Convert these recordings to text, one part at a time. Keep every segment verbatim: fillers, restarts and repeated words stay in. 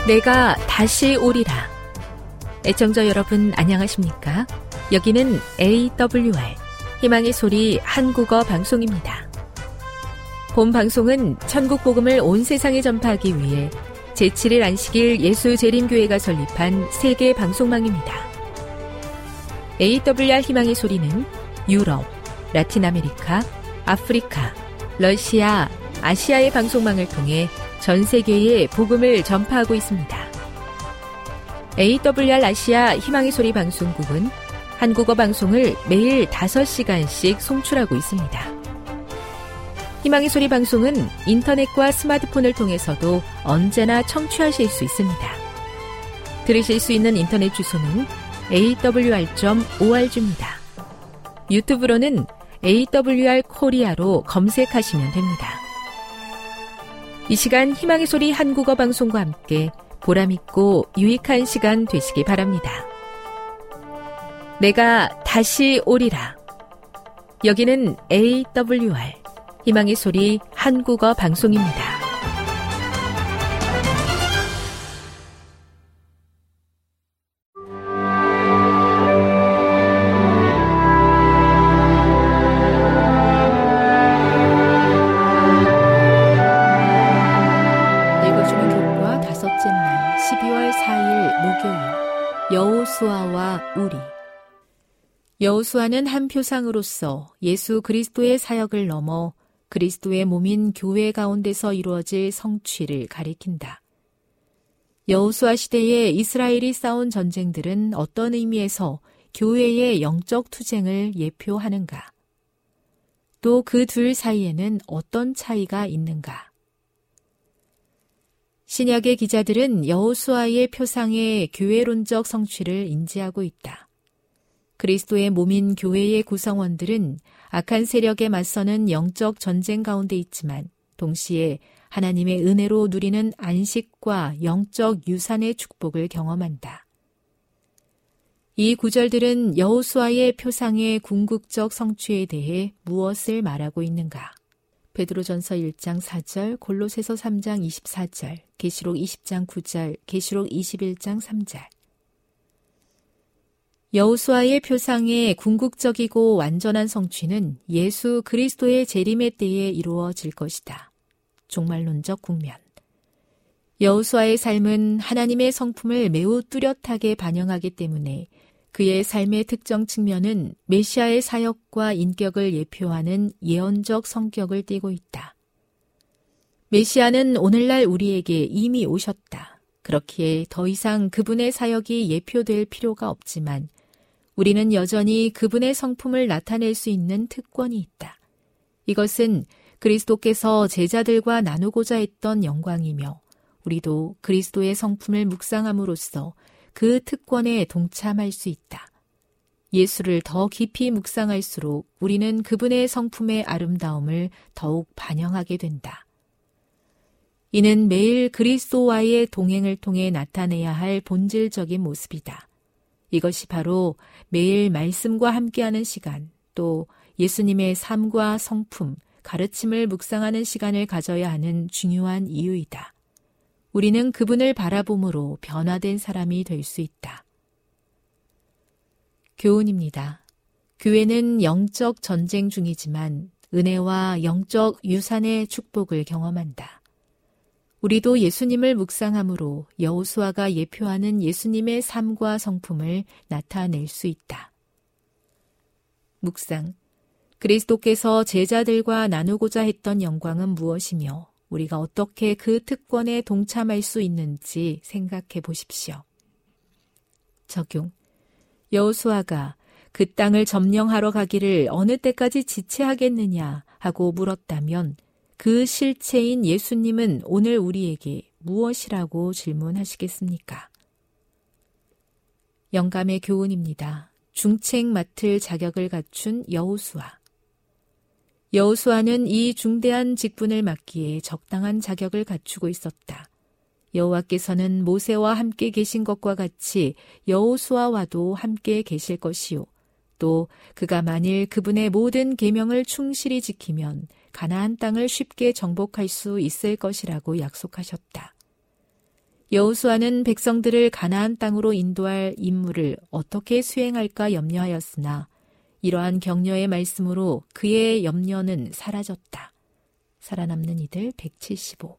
내가 다시 오리라. 애청자 여러분 안녕하십니까? 여기는 에이더블유알 희망의 소리 한국어 방송입니다. 본 방송은 천국 복음을 온 세상에 전파하기 위해 제칠 일 안식일 예수재림교회가 설립한 세계 방송망입니다. 에이더블유알 희망의 소리는 유럽, 라틴 아메리카, 아프리카, 러시아, 아시아의 방송망을 통해 전 세계에 복음을 전파하고 있습니다. 에이더블유알 아시아 희망의 소리 방송국은 한국어 방송을 매일 다섯 시간씩 송출하고 있습니다. 희망의 소리 방송은 인터넷과 스마트폰을 통해서도 언제나 청취하실 수 있습니다. 들으실 수 있는 인터넷 주소는 에이더블유알 점 오알지입니다. 유튜브로는 에이더블유알 코리아로 검색하시면 됩니다. 이 시간 희망의 소리 한국어 방송과 함께 보람있고 유익한 시간 되시기 바랍니다. 내가 다시 오리라. 여기는 에이더블유알 희망의 소리 한국어 방송입니다. 여호수아와 우리. 여호수아는 한 표상으로서 예수 그리스도의 사역을 넘어 그리스도의 몸인 교회 가운데서 이루어질 성취를 가리킨다. 여호수아 시대에 이스라엘이 싸운 전쟁들은 어떤 의미에서 교회의 영적 투쟁을 예표하는가? 또 그 둘 사이에는 어떤 차이가 있는가? 신약의 기자들은 여호수아의 표상의 교회론적 성취를 인지하고 있다. 그리스도의 몸인 교회의 구성원들은 악한 세력에 맞서는 영적 전쟁 가운데 있지만 동시에 하나님의 은혜로 누리는 안식과 영적 유산의 축복을 경험한다. 이 구절들은 여호수아의 표상의 궁극적 성취에 대해 무엇을 말하고 있는가? 베드로전서 일 장 사 절, 골로새서 삼 장 이십사 절, 계시록 이십 장 구 절, 계시록 이십일 장 삼 절. 여호수아의 표상의 궁극적이고 완전한 성취는 예수 그리스도의 재림의 때에 이루어질 것이다. 종말론적 국면. 여호수아의 삶은 하나님의 성품을 매우 뚜렷하게 반영하기 때문에 그의 삶의 특정 측면은 메시아의 사역과 인격을 예표하는 예언적 성격을 띠고 있다. 메시아는 오늘날 우리에게 이미 오셨다. 그렇기에 더 이상 그분의 사역이 예표될 필요가 없지만 우리는 여전히 그분의 성품을 나타낼 수 있는 특권이 있다. 이것은 그리스도께서 제자들과 나누고자 했던 영광이며 우리도 그리스도의 성품을 묵상함으로써 그 특권에 동참할 수 있다. 예수를 더 깊이 묵상할수록 우리는 그분의 성품의 아름다움을 더욱 반영하게 된다. 이는 매일 그리스도와의 동행을 통해 나타내야 할 본질적인 모습이다. 이것이 바로 매일 말씀과 함께하는 시간, 또 예수님의 삶과 성품, 가르침을 묵상하는 시간을 가져야 하는 중요한 이유이다. 우리는 그분을 바라봄으로 변화된 사람이 될 수 있다. 교훈입니다. 교회는 영적 전쟁 중이지만 은혜와 영적 유산의 축복을 경험한다. 우리도 예수님을 묵상함으로 여호수아가 예표하는 예수님의 삶과 성품을 나타낼 수 있다. 묵상. 그리스도께서 제자들과 나누고자 했던 영광은 무엇이며 우리가 어떻게 그 특권에 동참할 수 있는지 생각해 보십시오. 적용. 여호수아가 그 땅을 점령하러 가기를 어느 때까지 지체하겠느냐 하고 물었다면 그 실체인 예수님은 오늘 우리에게 무엇이라고 질문하시겠습니까? 영감의 교훈입니다. 중책 맡을 자격을 갖춘 여호수아. 여호수아는 이 중대한 직분을 맡기에 적당한 자격을 갖추고 있었다. 여호와께서는 모세와 함께 계신 것과 같이 여호수아와도 함께 계실 것이요. 또 그가 만일 그분의 모든 계명을 충실히 지키면 가나안 땅을 쉽게 정복할 수 있을 것이라고 약속하셨다. 여호수아는 백성들을 가나안 땅으로 인도할 임무를 어떻게 수행할까 염려하였으나 이러한 격려의 말씀으로 그의 염려는 사라졌다. 살아남는 이들 백칠십오.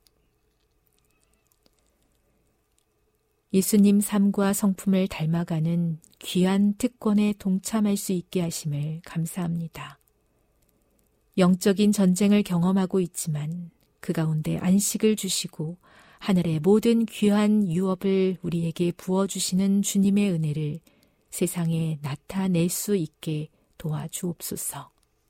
예수님 삶과 성품을 닮아가는 귀한 특권에 동참할 수 있게 하심을 감사합니다. 영적인 전쟁을 경험하고 있지만 그 가운데 안식을 주시고 하늘의 모든 귀한 유업을 우리에게 부어주시는 주님의 은혜를 세상에 나타낼 수 있게 도와주옵소서.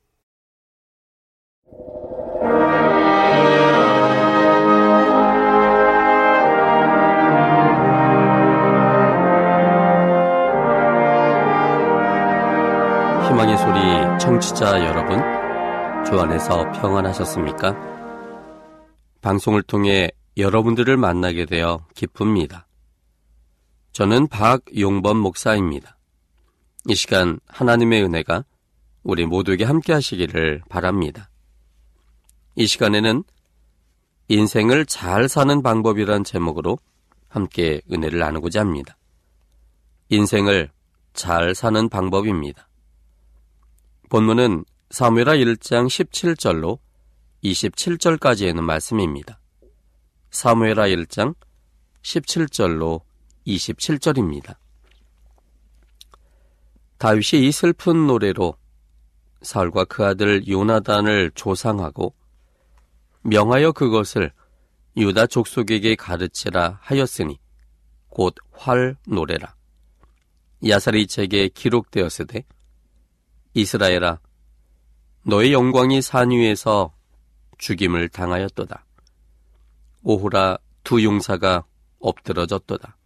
희망의 소리 청취자 여러분, 주 안에서 평안하셨습니까? 방송을 통해 여러분들을 만나게 되어 기쁩니다. 저는 박용범 목사입니다. 이 시간 하나님의 은혜가 우리 모두에게 함께 하시기를 바랍니다. 이 시간에는 인생을 잘 사는 방법이란 제목으로 함께 은혜를 나누고자 합니다. 인생을 잘 사는 방법입니다. 본문은 사무엘하 일 장 십칠 절로 이십칠 절까지의 말씀입니다. 사무엘하 일 장 십칠 절로 이십칠 절입니다. 다윗이 이 슬픈 노래로 사울과 그 아들 요나단을 조상하고 명하여 그것을 유다 족속에게 가르치라 하였으니 곧 활 노래라. 야살의 책에 기록되었으되 이스라엘아, 너의 영광이 산 위에서 죽임을 당하였도다. 오호라, 두 용사가 엎드러졌도다.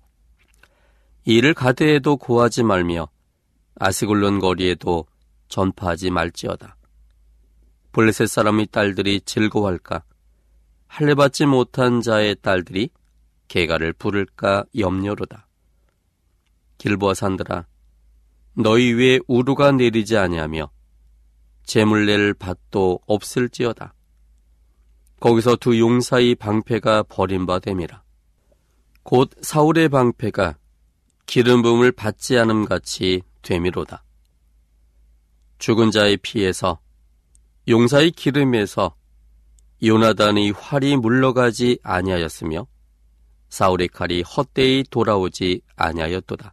이를 가드에도 고하지 말며 아스글론 거리에도 전파하지 말지어다. 블레셋 사람의 딸들이 즐거워할까? 할례받지 못한 자의 딸들이 개가를 부를까 염려로다. 길보아 산들아, 너희 위에 우루가 내리지 아니하며 재물 낼 밭도 없을지어다. 거기서 두 용사의 방패가 버림받음이라. 곧 사울의 방패가 기름 부음을 받지 않음같이 되미로다. 죽은 자의 피에서 용사의 기름에서 요나단의 활이 물러가지 아니하였으며 사울의 칼이 헛되이 돌아오지 아니하였도다.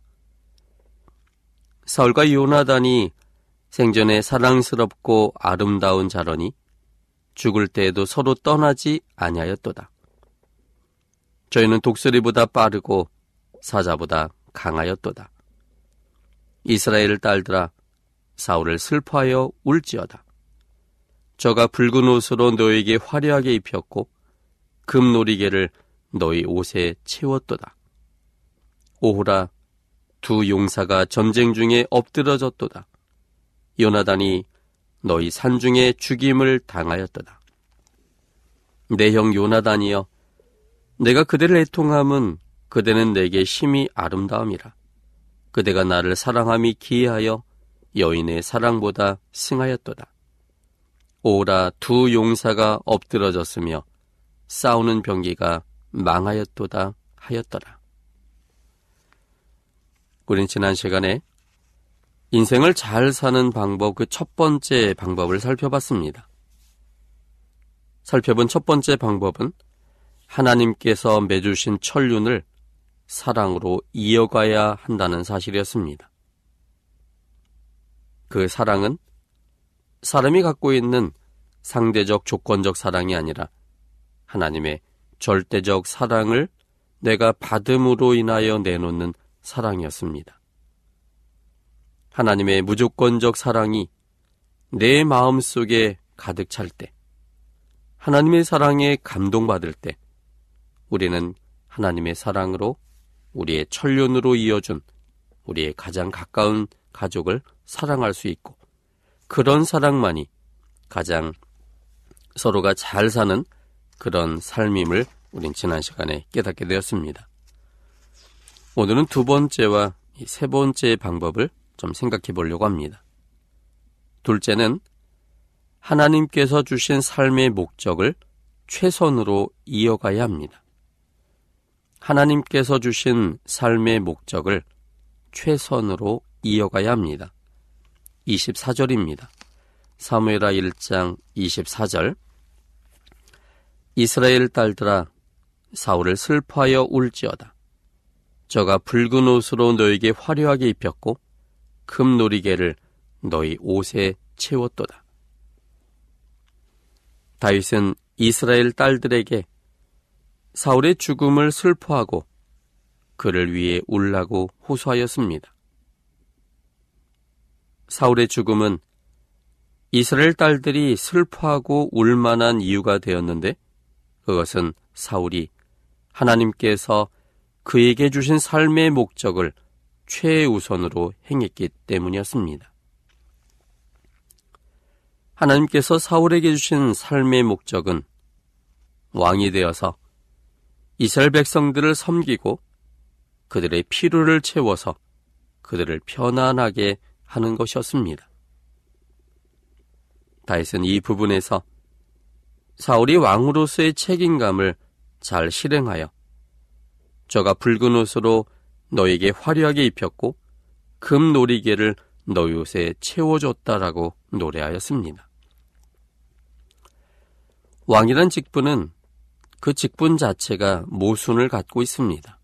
사울과 요나단이 생전에 사랑스럽고 아름다운 자러니 죽을 때에도 서로 떠나지 아니하였도다. 저희는 독수리보다 빠르고 사자보다 강하였도다. 이스라엘 딸들아, 사울을 슬퍼하여 울지어다. 저가 붉은 옷으로 너에게 화려하게 입혔고 금놀이개를 너희 옷에 채웠도다. 오호라, 두 용사가 전쟁 중에 엎드러졌도다. 요나단이 너희 산중에 죽임을 당하였도다. 내 형 요나단이여, 내가 그대를 애통함은 그대는 내게 심히 아름다움이라. 그대가 나를 사랑함이 기이하여 여인의 사랑보다 승하였도다. 오라, 두 용사가 엎드러졌으며 싸우는 병기가 망하였도다 하였더라. 우린 지난 시간에 인생을 잘 사는 방법, 그 첫 번째 방법을 살펴봤습니다. 살펴본 첫 번째 방법은 하나님께서 맺으신 천륜을 사랑으로 이어가야 한다는 사실이었습니다. 그 사랑은 사람이 갖고 있는 상대적 조건적 사랑이 아니라 하나님의 절대적 사랑을 내가 받음으로 인하여 내놓는 사랑이었습니다. 하나님의 무조건적 사랑이 내 마음속에 가득 찰 때, 하나님의 사랑에 감동받을 때 우리는 하나님의 사랑으로 우리의 천륜으로 이어준 우리의 가장 가까운 가족을 사랑할 수 있고, 그런 사랑만이 가장 서로가 잘 사는 그런 삶임을 우린 지난 시간에 깨닫게 되었습니다. 오늘은 두 번째와 세 번째의 방법을 좀 생각해 보려고 합니다. 둘째는 하나님께서 주신 삶의 목적을 최선으로 이어가야 합니다. 하나님께서 주신 삶의 목적을 최선으로 이어가야 합니다. 이십사 절입니다. 사무엘하 일 장 이십사 절. 이스라엘 딸들아, 사울을 슬퍼하여 울지어다. 저가 붉은 옷으로 너에게 화려하게 입혔고 금 놀이개를 너희 옷에 채웠도다. 다윗은 이스라엘 딸들에게 사울의 죽음을 슬퍼하고 그를 위해 울라고 호소하였습니다. 사울의 죽음은 이스라엘 딸들이 슬퍼하고 울만한 이유가 되었는데, 그것은 사울이 하나님께서 그에게 주신 삶의 목적을 최우선으로 행했기 때문이었습니다. 하나님께서 사울에게 주신 삶의 목적은 왕이 되어서 이스라엘 백성들을 섬기고 그들의 필요를 채워서 그들을 편안하게 하는 것이었습니다. 다윗은 이 부분에서 사울이 왕으로서의 책임감을 잘 실행하여 저가 붉은 옷으로 너에게 화려하게 입혔고 금 놀이개를 너희 옷에 채워줬다라고 노래하였습니다. 왕이란 직분은 그 직분 자체가 모순을 갖고 있습니다.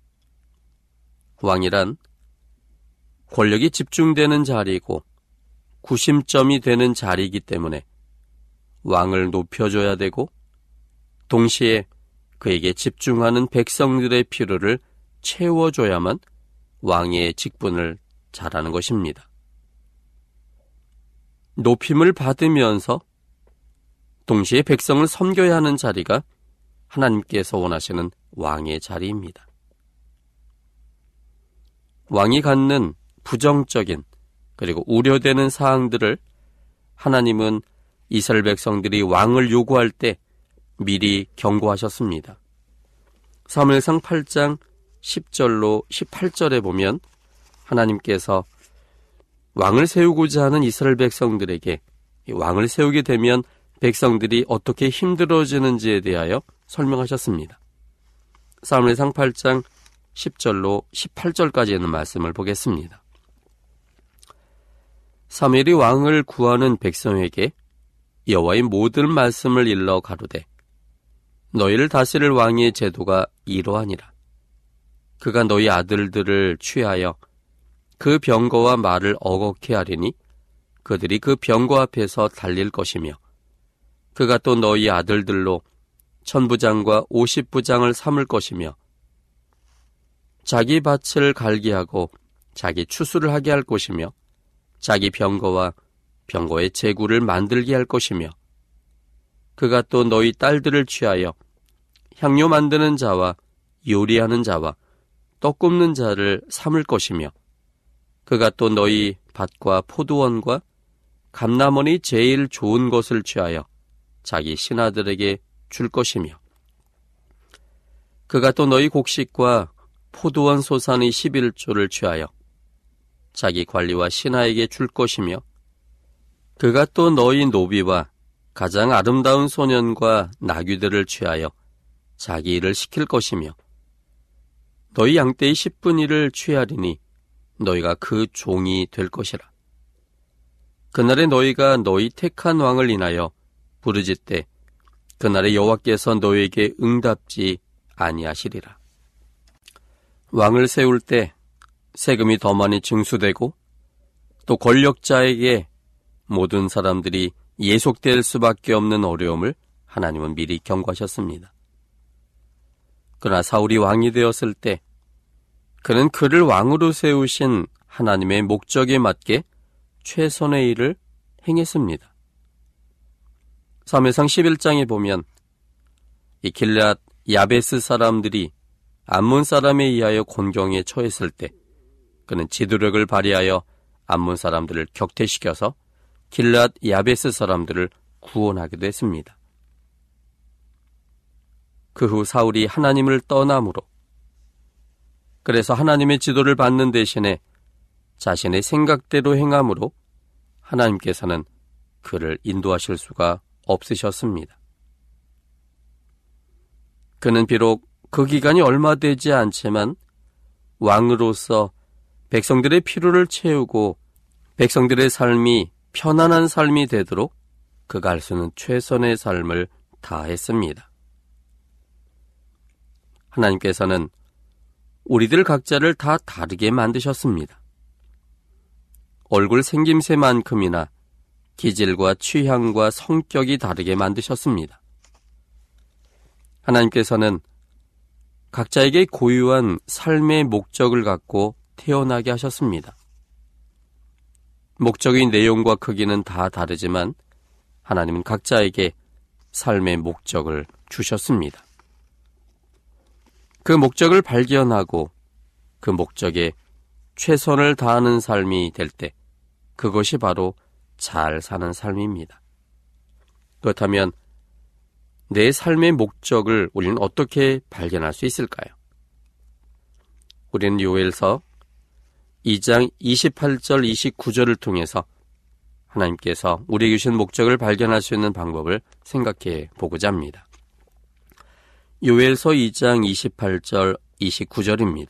왕이란 권력이 집중되는 자리이고 구심점이 되는 자리이기 때문에 왕을 높여줘야 되고 동시에 그에게 집중하는 백성들의 필요를 채워줘야만 왕의 직분을 잘하는 것입니다. 높임을 받으면서 동시에 백성을 섬겨야 하는 자리가 하나님께서 원하시는 왕의 자리입니다. 왕이 갖는 부정적인 그리고 우려되는 사항들을 하나님은 이스라엘 백성들이 왕을 요구할 때 미리 경고하셨습니다. 사무엘상 팔 장 십 절로 십팔 절에 보면 하나님께서 왕을 세우고자 하는 이스라엘 백성들에게 왕을 세우게 되면 백성들이 어떻게 힘들어지는지에 대하여 설명하셨습니다. 사무엘상 팔 장 십 절로 십팔 절까지 있는 말씀을 보겠습니다. 사무엘이 왕을 구하는 백성에게 여호와의 모든 말씀을 일러 가로되 너희를 다스릴 왕의 제도가 이러하니라. 그가 너희 아들들을 취하여 그 병거와 말을 어겁게 하리니 그들이 그 병거 앞에서 달릴 것이며 그가 또 너희 아들들로 천부장과 오십부장을 삼을 것이며 자기 밭을 갈게 하고 자기 추수를 하게 할 것이며 자기 병거와 병거의 제구를 만들게 할 것이며 그가 또 너희 딸들을 취하여 향료 만드는 자와 요리하는 자와 떡 굽는 자를 삼을 것이며 그가 또 너희 밭과 포도원과 감람원이 제일 좋은 것을 취하여 자기 신하들에게 줄 것이며 그가 또 너희 곡식과 포도원 소산의 십일조를 취하여 자기 관리와 신하에게 줄 것이며 그가 또 너희 노비와 가장 아름다운 소년과 나귀들을 취하여 자기 일을 시킬 것이며 너희 양떼의 십분 일을 취하리니 너희가 그 종이 될 것이라. 그날에 너희가 너희 택한 왕을 인하여 부르짖되 그날에 여호와께서 너희에게 응답지 아니하시리라. 왕을 세울 때 세금이 더 많이 징수되고 또 권력자에게 모든 사람들이 예속될 수밖에 없는 어려움을 하나님은 미리 경고하셨습니다. 그러나 사울이 왕이 되었을 때 그는 그를 왕으로 세우신 하나님의 목적에 맞게 최선의 일을 행했습니다. 사무엘상 십일 장에 보면 이 길앗 야베스 사람들이 암몬 사람에 의하여 곤경에 처했을 때 그는 지도력을 발휘하여 암몬 사람들을 격퇴시켜서 길앗 야베스 사람들을 구원하기도 했습니다. 그 후 사울이 하나님을 떠남으로 그래서 하나님의 지도를 받는 대신에 자신의 생각대로 행함으로 하나님께서는 그를 인도하실 수가 없으셨습니다. 그는 비록 그 기간이 얼마 되지 않지만 왕으로서 백성들의 필요를 채우고 백성들의 삶이 편안한 삶이 되도록 그가 할 수 있는 최선의 삶을 다했습니다. 하나님께서는 우리들 각자를 다 다르게 만드셨습니다. 얼굴 생김새만큼이나 기질과 취향과 성격이 다르게 만드셨습니다. 하나님께서는 각자에게 고유한 삶의 목적을 갖고 태어나게 하셨습니다. 목적의 내용과 크기는 다 다르지만 하나님은 각자에게 삶의 목적을 주셨습니다. 그 목적을 발견하고 그 목적에 최선을 다하는 삶이 될 때 그것이 바로 잘 사는 삶입니다. 그렇다면 내 삶의 목적을 우리는 어떻게 발견할 수 있을까요? 우리는 요엘서 이 장 이십팔 절 이십구 절을 통해서 하나님께서 우리에게 주신 목적을 발견할 수 있는 방법을 생각해 보고자 합니다. 요엘서 이 장 이십팔 절 이십구 절입니다.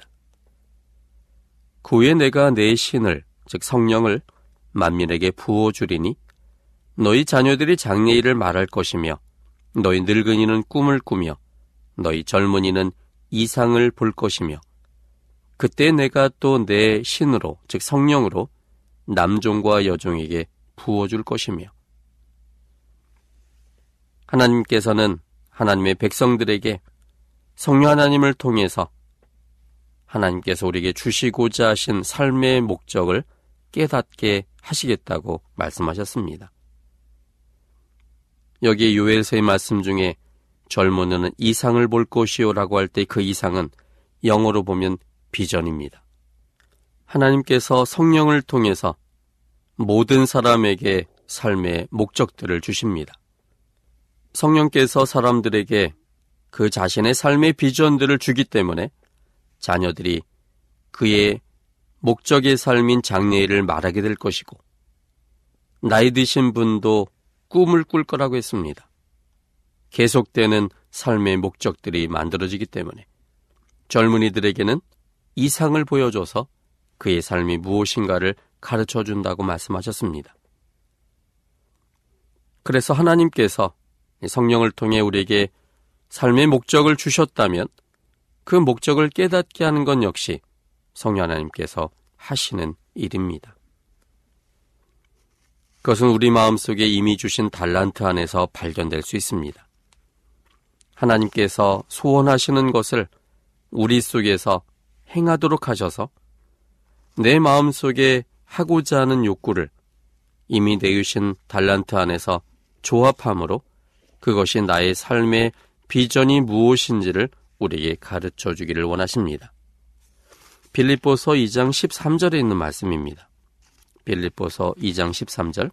그 후에 내가 내 신을 즉 성령을 만민에게 부어주리니 너희 자녀들이 장래일을 말할 것이며 너희 늙은이는 꿈을 꾸며 너희 젊은이는 이상을 볼 것이며 그때 내가 또 내 신으로 즉 성령으로 남종과 여종에게 부어줄 것이며 하나님께서는 하나님의 백성들에게 성령 하나님을 통해서 하나님께서 우리에게 주시고자 하신 삶의 목적을 깨닫게 하시겠다고 말씀하셨습니다. 여기 요엘서의 말씀 중에 젊은이는 이상을 볼 것이요 라고 할 때 그 이상은 영어로 보면 비전입니다. 하나님께서 성령을 통해서 모든 사람에게 삶의 목적들을 주십니다. 성령께서 사람들에게 그 자신의 삶의 비전들을 주기 때문에 자녀들이 그의 목적의 삶인 장래일을 말하게 될 것이고 나이 드신 분도 꿈을 꿀 거라고 했습니다. 계속되는 삶의 목적들이 만들어지기 때문에 젊은이들에게는 이상을 보여줘서 그의 삶이 무엇인가를 가르쳐 준다고 말씀하셨습니다. 그래서 하나님께서 성령을 통해 우리에게 삶의 목적을 주셨다면 그 목적을 깨닫게 하는 건 역시 성령 하나님께서 하시는 일입니다. 그것은 우리 마음속에 이미 주신 달란트 안에서 발견될 수 있습니다. 하나님께서 소원하시는 것을 우리 속에서 행하도록 하셔서 내 마음속에 하고자 하는 욕구를 이미 내주신 달란트 안에서 조합함으로 그것이 나의 삶의 비전이 무엇인지를 우리에게 가르쳐 주기를 원하십니다. 빌립보서 이 장 십삼 절에 있는 말씀입니다. 빌립보서 이 장 십삼 절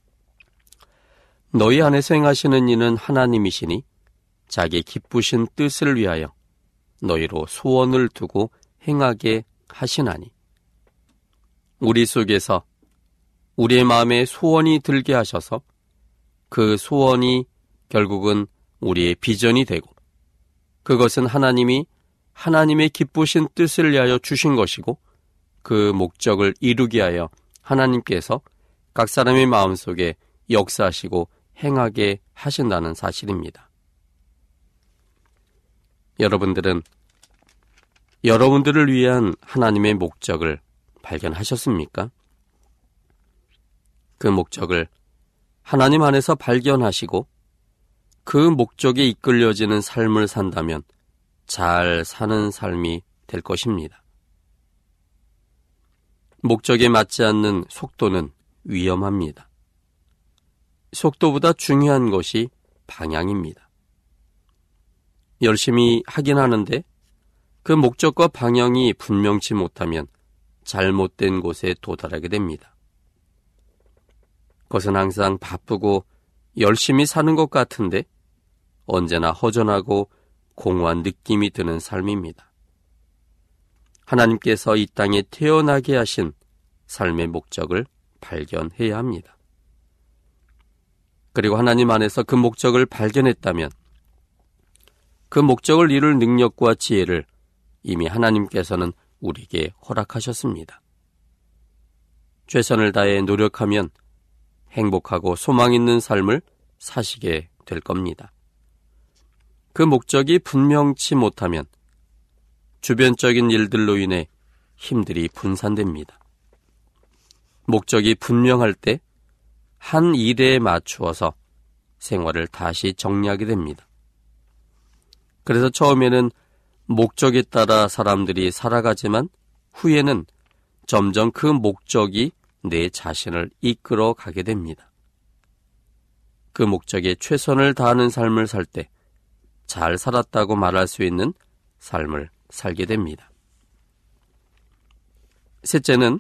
너희 안에서 행하시는 이는 하나님이시니 자기 기쁘신 뜻을 위하여 너희로 소원을 두고 행하게 하시나니 우리 속에서 우리의 마음에 소원이 들게 하셔서 그 소원이 결국은 우리의 비전이 되고 그것은 하나님이 하나님의 기쁘신 뜻을 위하여 주신 것이고 그 목적을 이루게 하여 하나님께서 각 사람의 마음속에 역사하시고 행하게 하신다는 사실입니다. 여러분들은 여러분들을 위한 하나님의 목적을 발견하셨습니까? 그 목적을 하나님 안에서 발견하시고 그 목적에 이끌려지는 삶을 산다면 잘 사는 삶이 될 것입니다. 목적에 맞지 않는 속도는 위험합니다. 속도보다 중요한 것이 방향입니다. 열심히 하긴 하는데 그 목적과 방향이 분명치 못하면 잘못된 곳에 도달하게 됩니다. 그것은 항상 바쁘고 열심히 사는 것 같은데 언제나 허전하고 공허한 느낌이 드는 삶입니다. 하나님께서 이 땅에 태어나게 하신 삶의 목적을 발견해야 합니다. 그리고 하나님 안에서 그 목적을 발견했다면 그 목적을 이룰 능력과 지혜를 이미 하나님께서는 우리에게 허락하셨습니다. 최선을 다해 노력하면 행복하고 소망 있는 삶을 사시게 될 겁니다. 그 목적이 분명치 못하면 주변적인 일들로 인해 힘들이 분산됩니다. 목적이 분명할 때 한 일에 맞추어서 생활을 다시 정리하게 됩니다. 그래서 처음에는 목적에 따라 사람들이 살아가지만 후에는 점점 그 목적이 내 자신을 이끌어 가게 됩니다. 그 목적에 최선을 다하는 삶을 살 때 잘 살았다고 말할 수 있는 삶을 살게 됩니다. 셋째는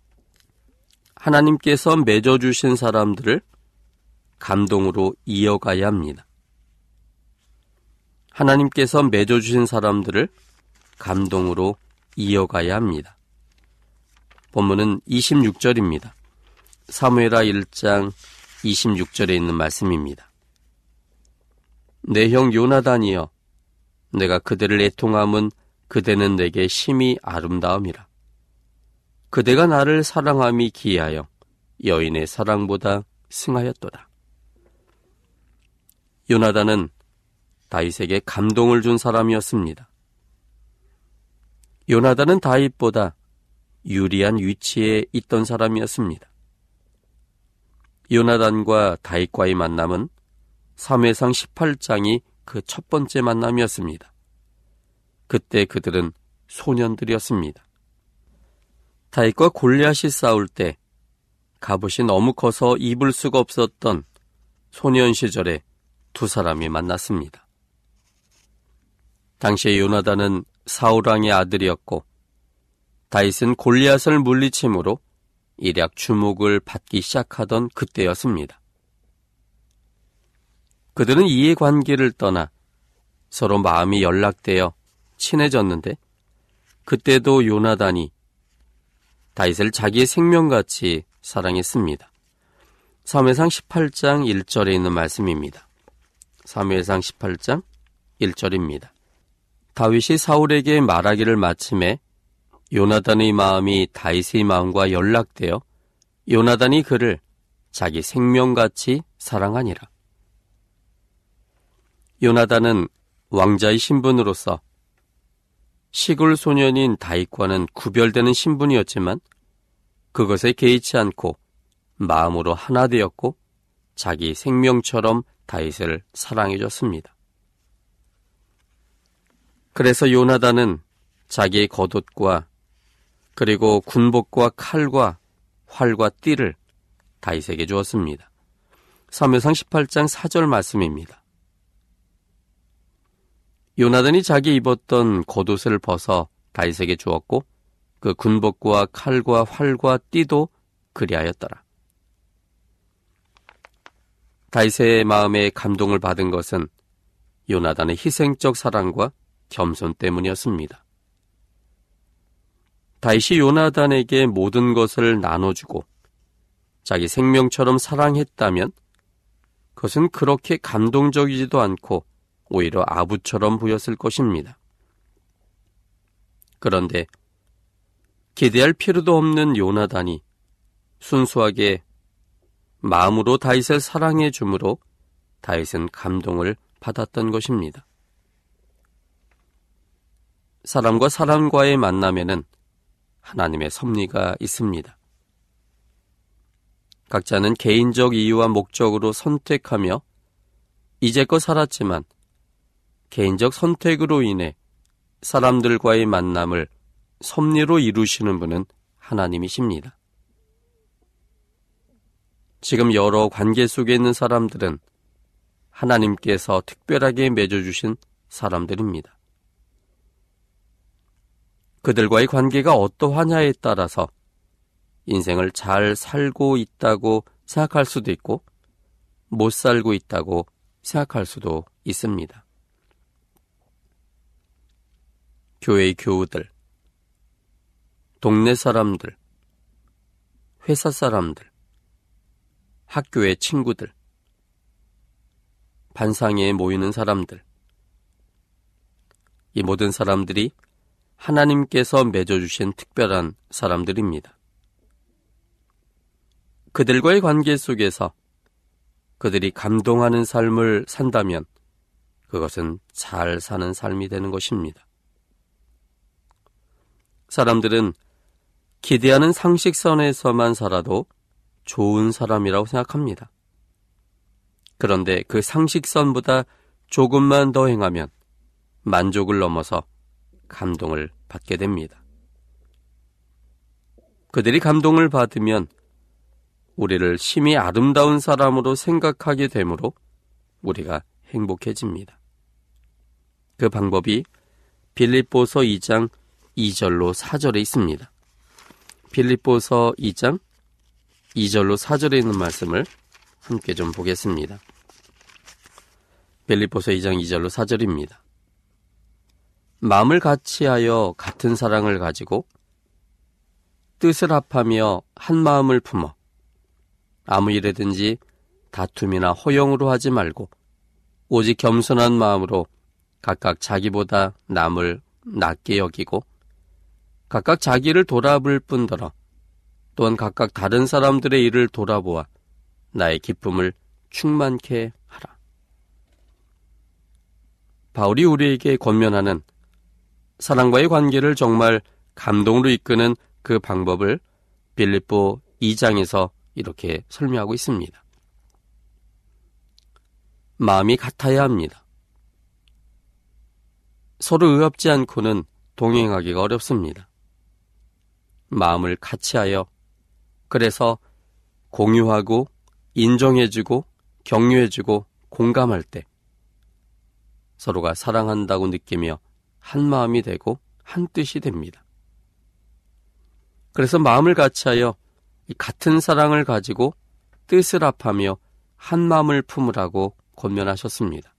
하나님께서 맺어주신 사람들을 감동으로 이어가야 합니다. 하나님께서 맺어주신 사람들을 감동으로 이어가야 합니다. 본문은 이십육 절입니다. 사무엘하 일 장 이십육 절에 있는 말씀입니다. 내 형 요나단이여, 내가 그대를 애통함은 그대는 내게 심히 아름다움이라. 그대가 나를 사랑함이 기하여 여인의 사랑보다 승하였도다. 요나단은 다윗에게 감동을 준 사람이었습니다. 요나단은 다윗보다 유리한 위치에 있던 사람이었습니다. 요나단과 다윗과의 만남은 사무엘상 십팔 장이 그 첫 번째 만남이었습니다. 그때 그들은 소년들이었습니다. 다윗과 골리앗이 싸울 때 갑옷이 너무 커서 입을 수가 없었던 소년 시절에 두 사람이 만났습니다. 당시에 요나단은 사울왕의 아들이었고 다윗은 골리앗을 물리침으로 일약 주목을 받기 시작하던 그때였습니다. 그들은 이해관계를 떠나 서로 마음이 연락되어 친해졌는데 그때도 요나단이 다윗을 자기의 생명같이 사랑했습니다. 사무엘상 십팔 장 일 절에 있는 말씀입니다. 사무엘상 십팔 장 일 절입니다. 다윗이 사울에게 말하기를 마침에 요나단의 마음이 다윗의 마음과 연락되어 요나단이 그를 자기 생명같이 사랑하니라. 요나단은 왕자의 신분으로서 시골 소년인 다윗과는 구별되는 신분이었지만 그것에 개의치 않고 마음으로 하나 되었고 자기 생명처럼 다윗을 사랑해줬습니다. 그래서 요나단은 자기의 겉옷과 그리고 군복과 칼과 활과 띠를 다윗에게 주었습니다. 사무엘상 십팔 장 사 절 말씀입니다. 요나단이 자기 입었던 겉옷을 벗어 다윗에게 주었고 그 군복과 칼과 활과 띠도 그리하였더라. 다윗의 마음에 감동을 받은 것은 요나단의 희생적 사랑과 겸손 때문이었습니다. 다윗이 요나단에게 모든 것을 나눠주고 자기 생명처럼 사랑했다면 그것은 그렇게 감동적이지도 않고 오히려 아부처럼 보였을 것입니다. 그런데 기대할 필요도 없는 요나단이 순수하게 마음으로 다윗을 사랑해 주므로 다윗은 감동을 받았던 것입니다. 사람과 사람과의 만남에는 하나님의 섭리가 있습니다. 각자는 개인적 이유와 목적으로 선택하며 이제껏 살았지만 개인적 선택으로 인해 사람들과의 만남을 섭리로 이루시는 분은 하나님이십니다. 지금 여러 관계 속에 있는 사람들은 하나님께서 특별하게 맺어주신 사람들입니다. 그들과의 관계가 어떠하냐에 따라서 인생을 잘 살고 있다고 생각할 수도 있고 못 살고 있다고 생각할 수도 있습니다. 교회의 교우들, 동네 사람들, 회사 사람들, 학교의 친구들, 반상회에 모이는 사람들, 이 모든 사람들이 하나님께서 맺어주신 특별한 사람들입니다. 그들과의 관계 속에서 그들이 감동하는 삶을 산다면 그것은 잘 사는 삶이 되는 것입니다. 사람들은 기대하는 상식선에서만 살아도 좋은 사람이라고 생각합니다. 그런데 그 상식선보다 조금만 더 행하면 만족을 넘어서 감동을 받게 됩니다. 그들이 감동을 받으면 우리를 심히 아름다운 사람으로 생각하게 되므로 우리가 행복해집니다. 그 방법이 빌립보서 이 장 이 절로 사 절에 있습니다. 빌립보서 이 장 이 절로 사 절에 있는 말씀을 함께 좀 보겠습니다. 빌립보서 이 장 이 절로 사 절입니다. 마음을 같이하여 같은 사랑을 가지고 뜻을 합하며 한 마음을 품어 아무 일에든지 다툼이나 허용으로 하지 말고 오직 겸손한 마음으로 각각 자기보다 남을 낮게 여기고 각각 자기를 돌아볼 뿐더러 또한 각각 다른 사람들의 일을 돌아보아 나의 기쁨을 충만케 하라. 바울이 우리에게 권면하는 사랑과의 관계를 정말 감동으로 이끄는 그 방법을 빌립보 이 장에서 이렇게 설명하고 있습니다. 마음이 같아야 합니다. 서로 의합지 않고는 동행하기가 어렵습니다. 마음을 같이하여 그래서 공유하고 인정해주고 격려해주고 공감할 때 서로가 사랑한다고 느끼며 한 마음이 되고 한 뜻이 됩니다. 그래서 마음을 같이하여 같은 사랑을 가지고 뜻을 합하며 한 마음을 품으라고 권면하셨습니다.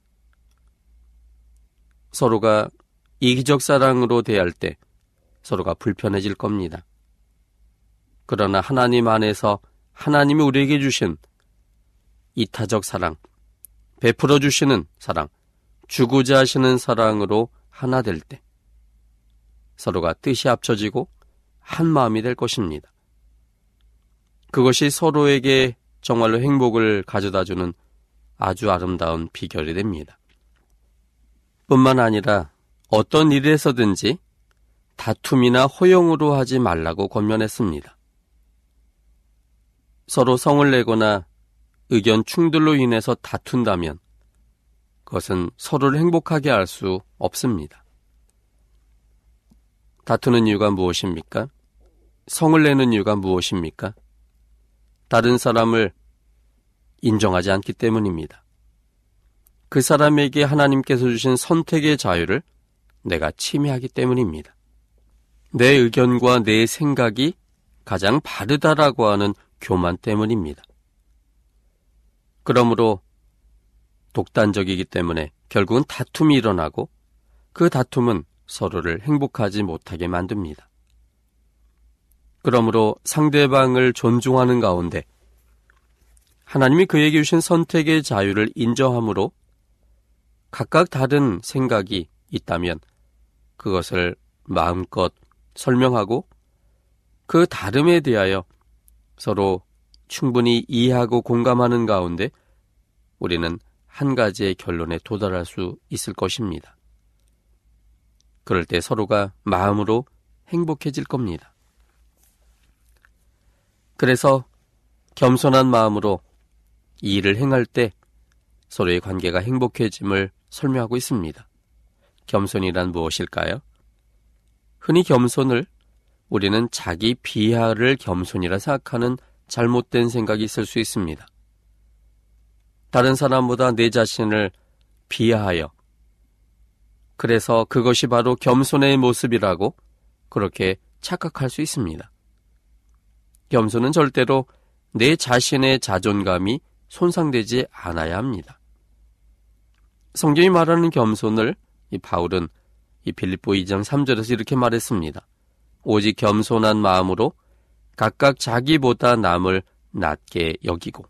서로가 이기적 사랑으로 대할 때 서로가 불편해질 겁니다. 그러나 하나님 안에서 하나님이 우리에게 주신 이타적 사랑, 베풀어 주시는 사랑, 주고자 하시는 사랑으로 하나 될 때 서로가 뜻이 합쳐지고 한 마음이 될 것입니다. 그것이 서로에게 정말로 행복을 가져다주는 아주 아름다운 비결이 됩니다. 뿐만 아니라 어떤 일에서든지 다툼이나 허용으로 하지 말라고 권면했습니다. 서로 성을 내거나 의견 충돌로 인해서 다툰다면 그것은 서로를 행복하게 할 수 없습니다. 다투는 이유가 무엇입니까? 성을 내는 이유가 무엇입니까? 다른 사람을 인정하지 않기 때문입니다. 그 사람에게 하나님께서 주신 선택의 자유를 내가 침해하기 때문입니다. 내 의견과 내 생각이 가장 바르다라고 하는 교만 때문입니다. 그러므로 독단적이기 때문에 결국은 다툼이 일어나고 그 다툼은 서로를 행복하지 못하게 만듭니다. 그러므로 상대방을 존중하는 가운데 하나님이 그에게 주신 선택의 자유를 인정함으로 각각 다른 생각이 있다면 그것을 마음껏 설명하고 그 다름에 대하여 서로 충분히 이해하고 공감하는 가운데 우리는 한 가지의 결론에 도달할 수 있을 것입니다. 그럴 때 서로가 마음으로 행복해질 겁니다. 그래서 겸손한 마음으로 이 일을 행할 때 서로의 관계가 행복해짐을 설명하고 있습니다. 겸손이란 무엇일까요? 흔히 겸손을 우리는 자기 비하를 겸손이라 생각하는 잘못된 생각이 있을 수 있습니다. 다른 사람보다 내 자신을 비하하여 그래서 그것이 바로 겸손의 모습이라고 그렇게 착각할 수 있습니다. 겸손은 절대로 내 자신의 자존감이 손상되지 않아야 합니다. 성경이 말하는 겸손을 이 바울은 이 빌립보 이 장 삼 절에서 이렇게 말했습니다. 오직 겸손한 마음으로 각각 자기보다 남을 낮게 여기고.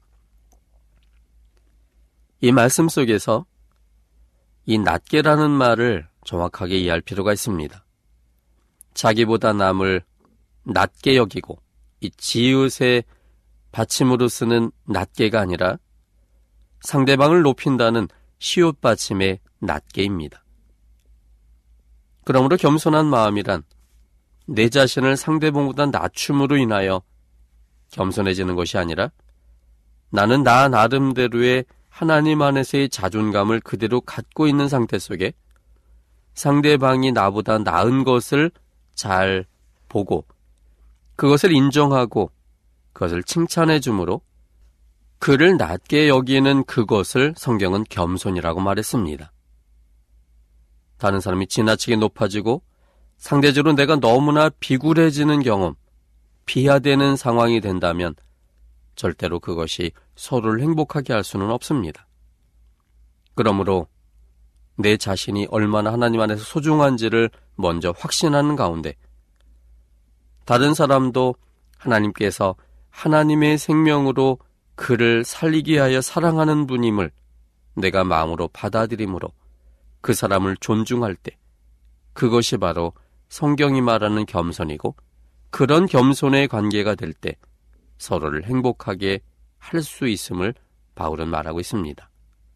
이 말씀 속에서 이 낮게라는 말을 정확하게 이해할 필요가 있습니다. 자기보다 남을 낮게 여기고 이 지읒의 받침으로 쓰는 낮게가 아니라 상대방을 높인다는 시옷 받침의 낮게입니다. 그러므로 겸손한 마음이란 내 자신을 상대방보다 낮춤으로 인하여 겸손해지는 것이 아니라 나는 나 나름대로의 하나님 안에서의 자존감을 그대로 갖고 있는 상태 속에 상대방이 나보다 나은 것을 잘 보고 그것을 인정하고 그것을 칭찬해 주므로 그를 낮게 여기는 그것을 성경은 겸손이라고 말했습니다. 다른 사람이 지나치게 높아지고 상대적으로 내가 너무나 비굴해지는 경험, 비하되는 상황이 된다면 절대로 그것이 서로를 행복하게 할 수는 없습니다. 그러므로 내 자신이 얼마나 하나님 안에서 소중한지를 먼저 확신하는 가운데 다른 사람도 하나님께서 하나님의 생명으로 그를 살리기 위하여 사랑하는 분임을 내가 마음으로 받아들이므로 그 사람을 존중할 때 그것이 바로 성경이 말하는 겸손이고 그런 겸손의 관계가 될 때 서로를 행복하게 할 수 있음을 바울은 말하고 있습니다.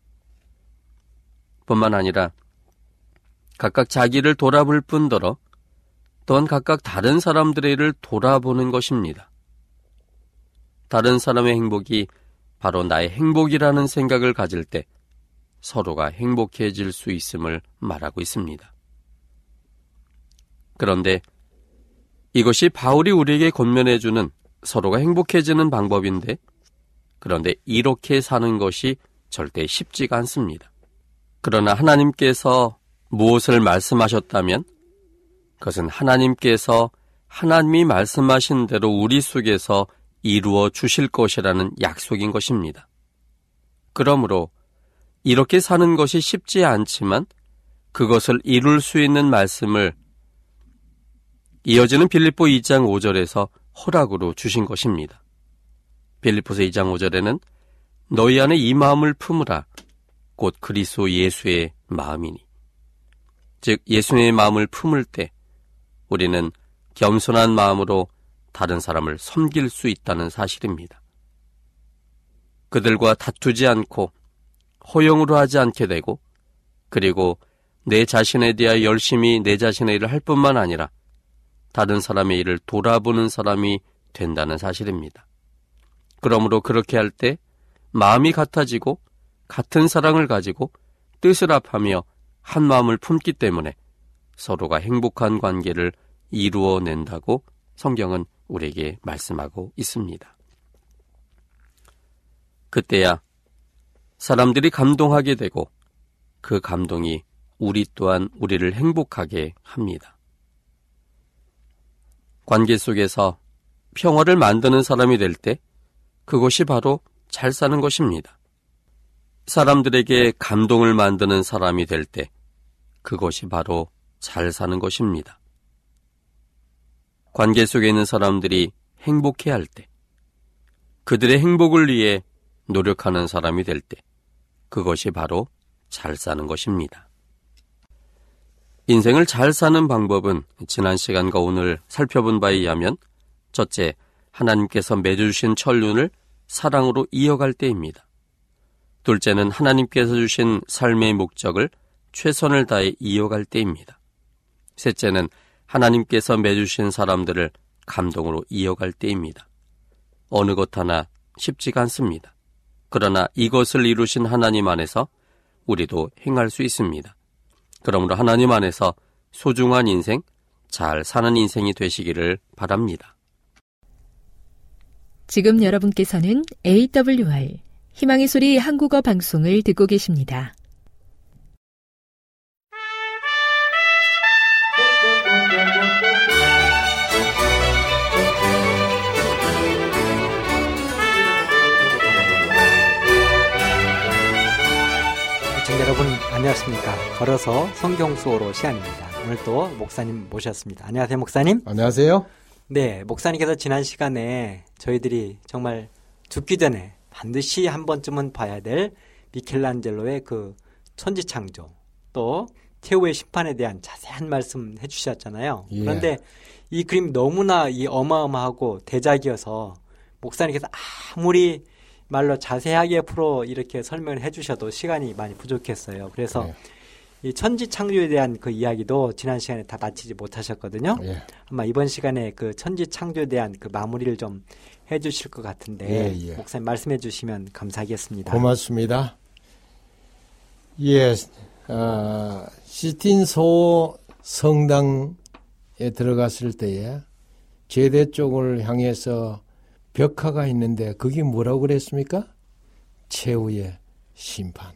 뿐만 아니라 각각 자기를 돌아볼 뿐더러 또한 각각 다른 사람들의 일을 돌아보는 것입니다. 다른 사람의 행복이 바로 나의 행복이라는 생각을 가질 때 서로가 행복해질 수 있음을 말하고 있습니다. 그런데 이것이 바울이 우리에게 권면해주는 서로가 행복해지는 방법인데 그런데 이렇게 사는 것이 절대 쉽지가 않습니다. 그러나 하나님께서 무엇을 말씀하셨다면 그것은 하나님께서 하나님이 말씀하신 대로 우리 속에서 이루어 주실 것이라는 약속인 것입니다. 그러므로 이렇게 사는 것이 쉽지 않지만 그것을 이룰 수 있는 말씀을 이어지는 빌립보 이 장 오 절에서 허락으로 주신 것입니다. 빌립보서 이 장 오 절에는 너희 안에 이 마음을 품으라 곧 그리스도 예수의 마음이니, 즉 예수의 마음을 품을 때 우리는 겸손한 마음으로 다른 사람을 섬길 수 있다는 사실입니다. 그들과 다투지 않고 허용으로 하지 않게 되고 그리고 내 자신에 대하여 열심히 내 자신의 일을 할 뿐만 아니라 다른 사람의 일을 돌아보는 사람이 된다는 사실입니다. 그러므로 그렇게 할 때 마음이 같아지고 같은 사랑을 가지고 뜻을 합하며 한 마음을 품기 때문에 서로가 행복한 관계를 이루어낸다고 성경은 우리에게 말씀하고 있습니다. 그때야 사람들이 감동하게 되고 그 감동이 우리 또한 우리를 행복하게 합니다. 관계 속에서 평화를 만드는 사람이 될 때 그것이 바로 잘 사는 것입니다. 사람들에게 감동을 만드는 사람이 될 때 그것이 바로 잘 사는 것입니다. 관계 속에 있는 사람들이 행복해할 때, 그들의 행복을 위해 노력하는 사람이 될 때 그것이 바로 잘 사는 것입니다. 인생을 잘 사는 방법은 지난 시간과 오늘 살펴본 바에 의하면 첫째, 하나님께서 맺어주신 천륜을 사랑으로 이어갈 때입니다. 둘째는 하나님께서 주신 삶의 목적을 최선을 다해 이어갈 때입니다. 셋째는 하나님께서 맺으신 사람들을 감동으로 이어갈 때입니다. 어느 것 하나 쉽지가 않습니다. 그러나 이것을 이루신 하나님 안에서 우리도 행할 수 있습니다. 그러므로 하나님 안에서 소중한 인생, 잘 사는 인생이 되시기를 바랍니다. 지금 여러분께서는 에이더블유알 희망의 소리 한국어 방송을 듣고 계십니다. 시청자 여러분 안녕하십니까? 걸어서 성경 수어로 시간입니다. 오늘 또 목사님 모셨습니다. 안녕하세요, 목사님. 안녕하세요. 네, 목사님께서 지난 시간에 저희들이 정말 죽기 전에 반드시 한 번쯤은 봐야 될 미켈란젤로의 그 천지창조, 또 최후의 심판에 대한 자세한 말씀 해주셨잖아요. 예. 그런데 이 그림 너무나 이 어마어마하고 대작이어서 목사님께서 아무리 말로 자세하게 풀어 이렇게 설명을 해주셔도 시간이 많이 부족했어요. 그래서 예. 이 천지 창조에 대한 그 이야기도 지난 시간에 다 마치지 못하셨거든요. 예. 아마 이번 시간에 그 천지 창조에 대한 그 마무리를 좀 해주실 것 같은데 예, 예. 목사님 말씀해 주시면 감사하겠습니다. 고맙습니다. 예, 어, 시틴소 성당에 들어갔을 때에 제대 쪽을 향해서 벽화가 있는데 그게 뭐라고 그랬습니까? 최후의 심판.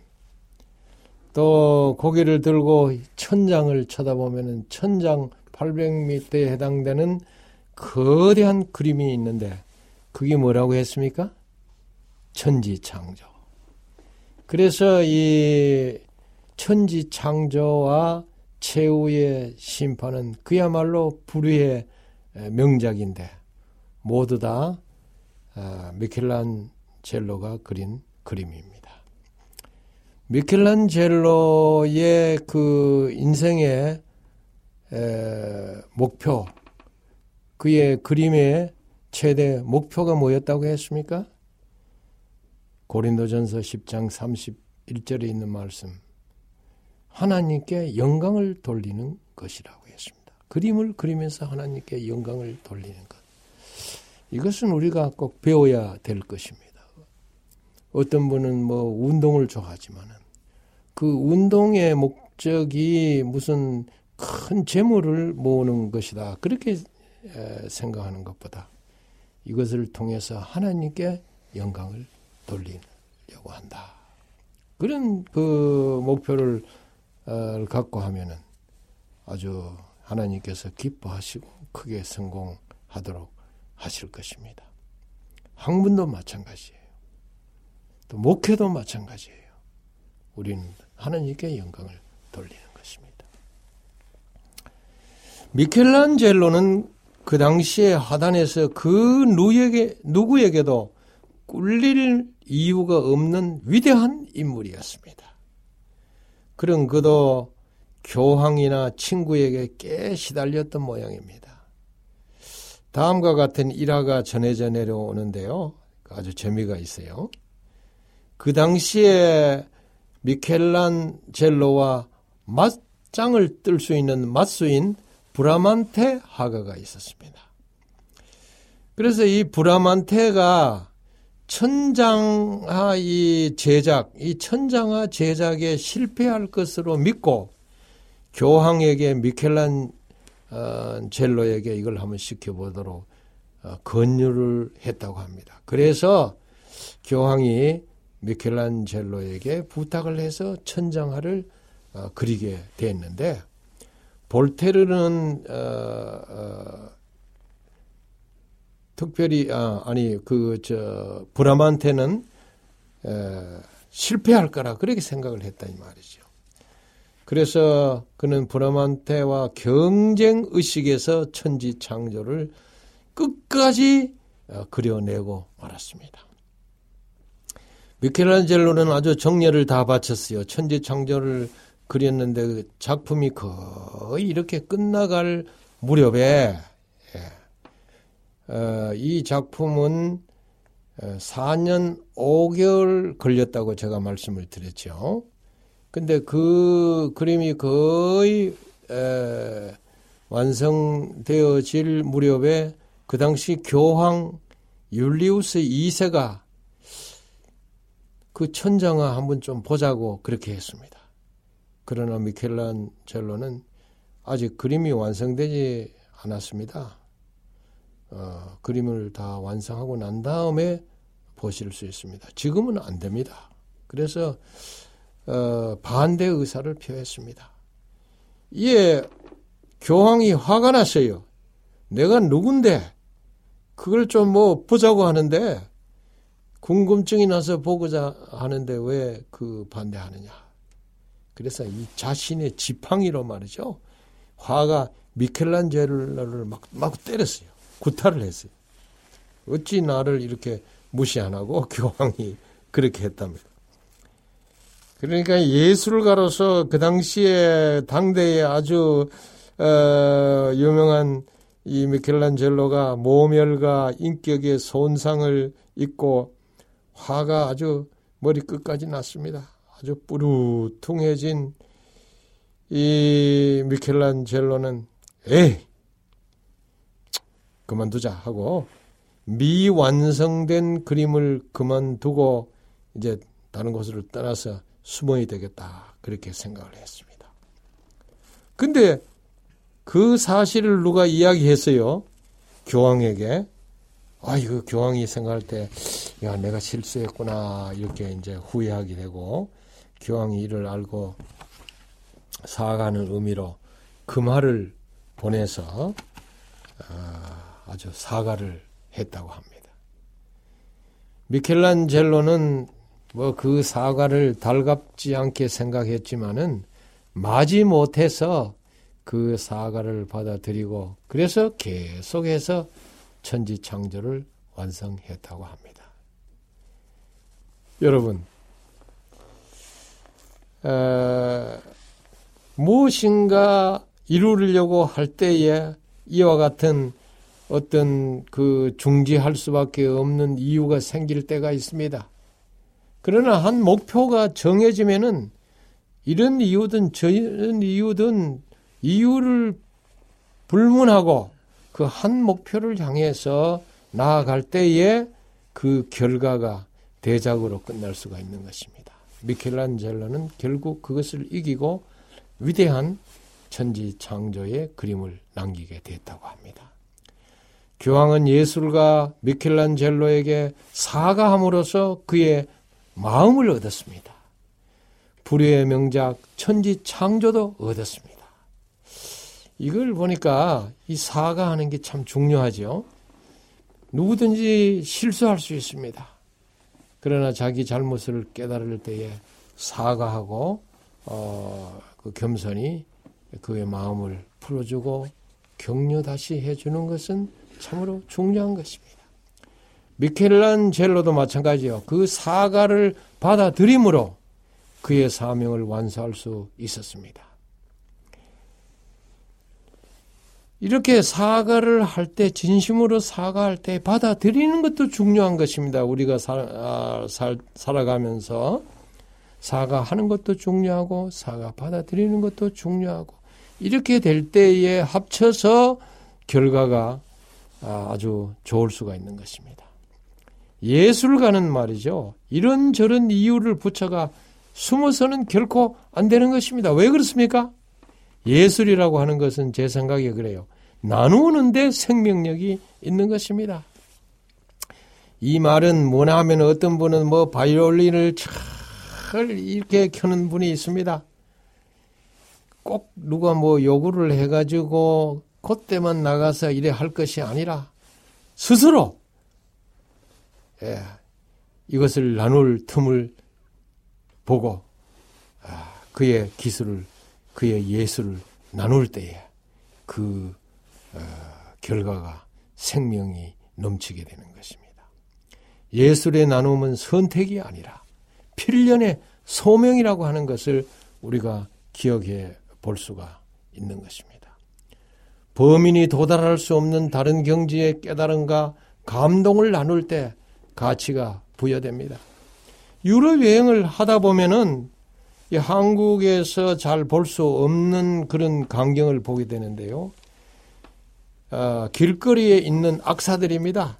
또 고개를 들고 천장을 쳐다보면은 천장 팔백 미터에 해당되는 거대한 그림이 있는데 그게 뭐라고 했습니까? 천지창조. 그래서 이 천지창조와 최후의 심판은 그야말로 불후의 명작인데 모두 다 미켈란젤로가 그린 그림입니다. 미켈란젤로의 그 인생의 목표, 그의 그림의 최대 목표가 뭐였다고 했습니까? 고린도전서 십 장 삼십일 절에 있는 말씀. 하나님께 영광을 돌리는 것이라고 했습니다. 그림을 그리면서 하나님께 영광을 돌리는 것. 이것은 우리가 꼭 배워야 될 것입니다. 어떤 분은 뭐 운동을 좋아하지만은 그 운동의 목적이 무슨 큰 재물을 모으는 것이다. 그렇게 생각하는 것보다 이것을 통해서 하나님께 영광을 돌리려고 한다. 그런 그 목표를 갖고 하면은 아주 하나님께서 기뻐하시고 크게 성공하도록 하실 것입니다. 학문도 마찬가지예요. 또 목회도 마찬가지예요. 우리는 하나님께 영광을 돌리는 것입니다. 미켈란젤로는 그 당시에 하단에서 그 누구에게, 누구에게도 꿀릴 이유가 없는 위대한 인물이었습니다. 그런 그도 교황이나 친구에게 꽤 시달렸던 모양입니다. 다음과 같은 일화가 전해져 내려오는데요. 아주 재미가 있어요. 그 당시에 미켈란젤로와 맞짱을 뜰 수 있는 맞수인 브라만테 화가가 있었습니다. 그래서 이 브라만테가 천장화 이 제작, 이 천장화 제작에 실패할 것으로 믿고 교황에게 미켈란젤로에게 이걸 한번 시켜보도록 권유를 했다고 합니다. 그래서 교황이 미켈란젤로에게 부탁을 해서 천장화를 그리게 됐는데 볼테르는 어, 어, 특별히 아, 아니 그 저 브라만테는 에, 실패할 거라 그렇게 생각을 했다 이 말이죠. 그래서 그는 브라만테와 경쟁 의식에서 천지 창조를 끝까지 어, 그려내고 말았습니다. 미켈란젤로는 아주 정열을 다 바쳤어요. 천지 창조를 그렸는데 그 작품이 거의 이렇게 끝나갈 무렵에 예. 어, 이 작품은 사 년 오 개월 걸렸다고 제가 말씀을 드렸죠. 근데 그 그림이 거의 에, 완성되어질 무렵에 그 당시 교황 율리우스 이 세가 그 천장화 한번 좀 보자고 그렇게 했습니다. 그러나 미켈란젤로는 아직 그림이 완성되지 않았습니다. 어, 그림을 다 완성하고 난 다음에 보실 수 있습니다. 지금은 안 됩니다. 그래서 어, 반대 의사를 표했습니다. 이에 교황이 화가 났어요. 내가 누군데 그걸 좀 뭐 보자고 하는데 궁금증이 나서 보고자 하는데 왜 그 반대하느냐. 그래서 이 자신의 지팡이로 말이죠. 화가 미켈란젤로를 막, 막 때렸어요. 구타를 했어요. 어찌 나를 이렇게 무시 안 하고 교황이 그렇게 했답니다. 그러니까 예술가로서 그 당시에 당대에 아주 어, 유명한 이 미켈란젤로가 모멸과 인격의 손상을 입고 화가 아주 머리 끝까지 났습니다. 아주 뿌루퉁해진 이 미켈란젤로는 에이 그만두자 하고 미완성된 그림을 그만두고 이제 다른 곳으로 떠나서 숨어야 되겠다 그렇게 생각을 했습니다. 근데 그 사실을 누가 이야기했어요. 교황에게. 아, 이거 교황이 생각할 때, 야, 내가 실수했구나. 이렇게 이제 후회하게 되고, 교황이 이를 알고 사과하는 의미로 금화를 보내서 아주 사과를 했다고 합니다. 미켈란젤로는 뭐 그 사과를 달갑지 않게 생각했지만은 마지 못해서 그 사과를 받아들이고 그래서 계속해서 천지창조를 완성했다고 합니다. 여러분, 어, 무엇인가 이루려고 할 때에 이와 같은 어떤 그 중지할 수밖에 없는 이유가 생길 때가 있습니다. 그러나 한 목표가 정해지면은 이런 이유든 저런 이유든 이유를 불문하고 그 한 목표를 향해서 나아갈 때에 그 결과가 대작으로 끝날 수가 있는 것입니다. 미켈란젤로는 결국 그것을 이기고 위대한 천지창조의 그림을 남기게 됐다고 합니다. 교황은 예술가 미켈란젤로에게 사과함으로써 그의 마음을 얻었습니다. 불후의 명작 천지창조도 얻었습니다. 이걸 보니까 이 사과하는 게 참 중요하죠. 누구든지 실수할 수 있습니다. 그러나 자기 잘못을 깨달을 때에 사과하고 어, 그 겸손히 그의 마음을 풀어주고 격려 다시 해주는 것은 참으로 중요한 것입니다. 미켈란젤로도 마찬가지요. 그 사과를 받아들임으로 그의 사명을 완수할 수 있었습니다. 이렇게 사과를 할 때, 진심으로 사과할 때 받아들이는 것도 중요한 것입니다. 우리가 살, 아, 살, 살아가면서 사과하는 것도 중요하고 사과 받아들이는 것도 중요하고 이렇게 될 때에 합쳐서 결과가 아주 좋을 수가 있는 것입니다. 예술가는 말이죠. 이런저런 이유를 붙여가 숨어서는 결코 안 되는 것입니다. 왜 그렇습니까? 예술이라고 하는 것은 제 생각에 그래요. 나누는데 생명력이 있는 것입니다. 이 말은 뭐냐 하면 어떤 분은 뭐 바이올린을 잘 이렇게 켜는 분이 있습니다. 꼭 누가 뭐 요구를 해가지고 그때만 나가서 이래 할 것이 아니라 스스로 예, 이것을 나눌 틈을 보고 아, 그의 기술을 그의 예술을 나눌 때에 그 어, 결과가 생명이 넘치게 되는 것입니다. 예술의 나눔은 선택이 아니라 필연의 소명이라고 하는 것을 우리가 기억해 볼 수가 있는 것입니다. 범인이 도달할 수 없는 다른 경지의 깨달음과 감동을 나눌 때 가치가 부여됩니다. 유럽 여행을 하다 보면은 이 한국에서 잘 볼 수 없는 그런 광경을 보게 되는데요. 어, 길거리에 있는 악사들입니다.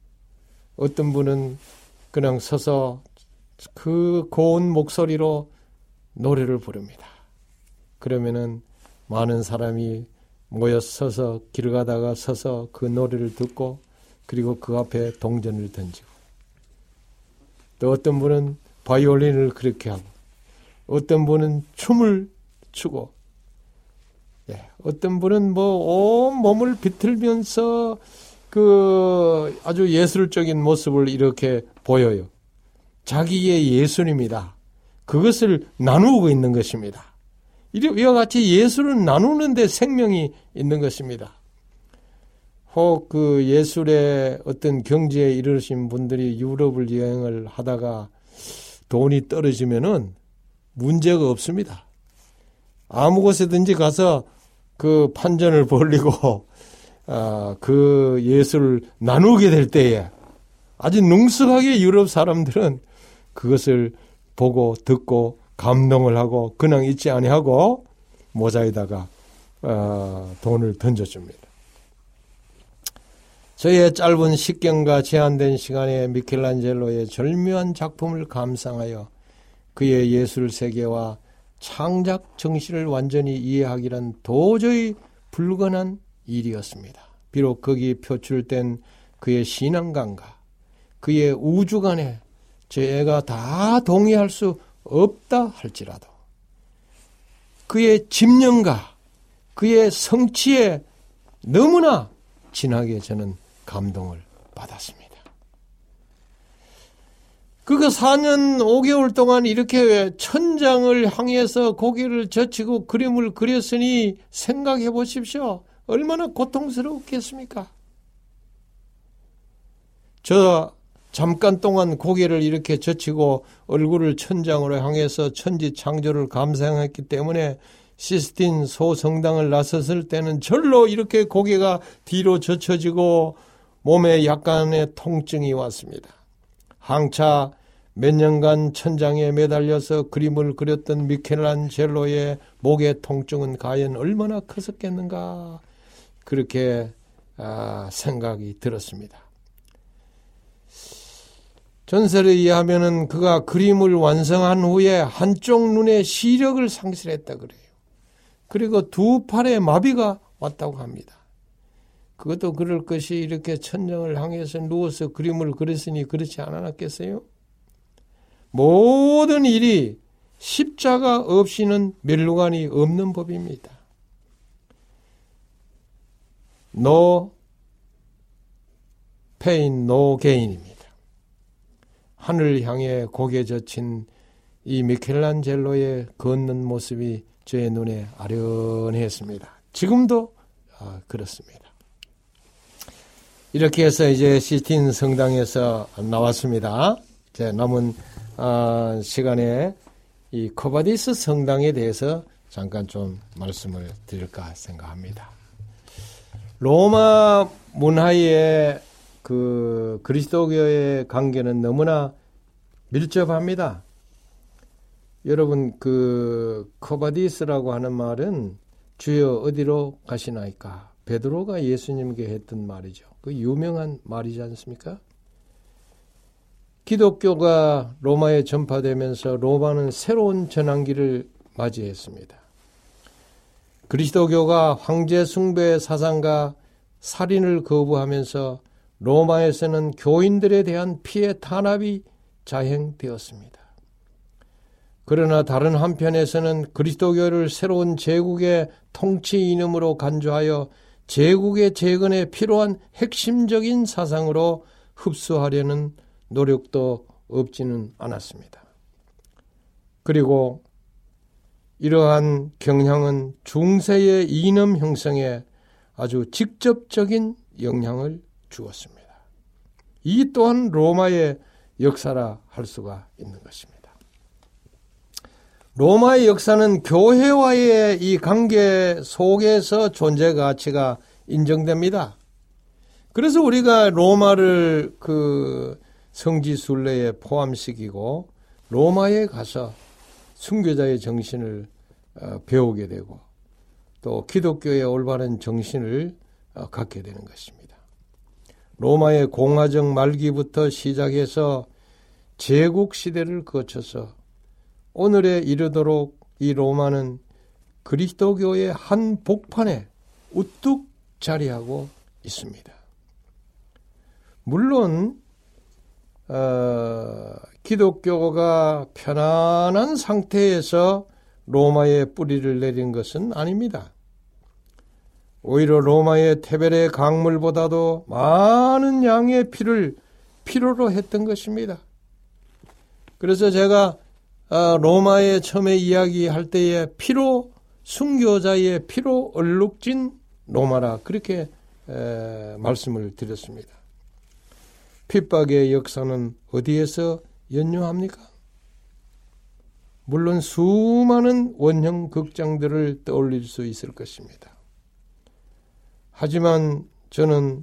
어떤 분은 그냥 서서 그 고운 목소리로 노래를 부릅니다. 그러면은 많은 사람이 모여 서서 길 가다가 서서 그 노래를 듣고 그리고 그 앞에 동전을 던지고 또 어떤 분은 바이올린을 그렇게 하고 어떤 분은 춤을 추고 예, 어떤 분은 뭐 온 몸을 비틀면서 그 아주 예술적인 모습을 이렇게 보여요. 자기의 예술입니다. 그것을 나누고 있는 것입니다. 이와 같이 예술은 나누는 데 생명이 있는 것입니다. 혹 그 예술의 어떤 경지에 이르신 분들이 유럽을 여행을 하다가 돈이 떨어지면은 문제가 없습니다. 아무 곳에든지 가서 그 판전을 벌리고 어, 그 예수를 나누게 될 때에 아주 능숙하게 유럽 사람들은 그것을 보고 듣고 감동을 하고 그냥 잊지 아니하고 모자에다가 어, 돈을 던져줍니다. 저의 짧은 식견과 제한된 시간에 미켈란젤로의 절묘한 작품을 감상하여 그의 예술 세계와 창작 정신을 완전히 이해하기란 도저히 불가능한 일이었습니다. 비록 거기 표출된 그의 신앙감과 그의 우주관에 제가 다 동의할 수 없다 할지라도 그의 집념과 그의 성취에 너무나 진하게 저는 감동을 받았습니다. 그가 사 년 오 개월 동안 이렇게 천장을 향해서 고개를 젖히고 그림을 그렸으니 생각해 보십시오. 얼마나 고통스럽겠습니까? 저 잠깐 동안 고개를 이렇게 젖히고 얼굴을 천장으로 향해서 천지 창조를 감상했기 때문에 시스틴 소성당을 나섰을 때는 절로 이렇게 고개가 뒤로 젖혀지고 몸에 약간의 통증이 왔습니다. 항차 몇 년간 천장에 매달려서 그림을 그렸던 미켈란젤로의 목의 통증은 과연 얼마나 컸었겠는가 그렇게 아, 생각이 들었습니다. 전설에 의하면 그가 그림을 완성한 후에 한쪽 눈에 시력을 상실했다 그래요. 그리고 두 팔에 마비가 왔다고 합니다. 그것도 그럴 것이 이렇게 천장을 향해서 누워서 그림을 그렸으니 그렇지 않았겠어요? 모든 일이 십자가 없이는 멸류관이 없는 법입니다. No pain, no gain입니다. 하늘을 향해 고개 젖힌 이 미켈란젤로의 걷는 모습이 저의 눈에 아련했습니다. 지금도 아, 그렇습니다. 이렇게 해서 이제 시스틴 성당에서 나왔습니다. 이제 남은 아, 시간에 이 코바디스 성당에 대해서 잠깐 좀 말씀을 드릴까 생각합니다. 로마 문화의 그 그리스도교의 관계는 너무나 밀접합니다. 여러분 그 코바디스라고 하는 말은 주여 어디로 가시나이까? 베드로가 예수님께 했던 말이죠. 그 유명한 말이지 않습니까? 기독교가 로마에 전파되면서 로마는 새로운 전환기를 맞이했습니다. 그리스도교가 황제 숭배 사상과 살인을 거부하면서 로마에서는 교인들에 대한 피해 탄압이 자행되었습니다. 그러나 다른 한편에서는 그리스도교를 새로운 제국의 통치 이념으로 간주하여 제국의 재건에 필요한 핵심적인 사상으로 흡수하려는 노력도 없지는 않았습니다. 그리고 이러한 경향은 중세의 이념 형성에 아주 직접적인 영향을 주었습니다. 이 또한 로마의 역사라 할 수가 있는 것입니다. 로마의 역사는 교회와의 이 관계 속에서 존재 가치가 인정됩니다. 그래서 우리가 로마를 그 성지 순례에 포함시키고 로마에 가서 순교자의 정신을 배우게 되고 또 기독교의 올바른 정신을 갖게 되는 것입니다. 로마의 공화정 말기부터 시작해서 제국 시대를 거쳐서 오늘에 이르도록 이 로마는 그리스도교의 한 복판에 우뚝 자리하고 있습니다. 물론 어, 기독교가 편안한 상태에서 로마에 뿌리를 내린 것은 아닙니다. 오히려 로마의 테베레 강물보다도 많은 양의 피를 필요로 했던 것입니다. 그래서 제가 로마에 처음에 이야기할 때에 피로 순교자의 피로 얼룩진 로마라 그렇게 말씀을 드렸습니다. 핍박의 역사는 어디에서 연유합니까? 물론 수많은 원형 극장들을 떠올릴 수 있을 것입니다. 하지만 저는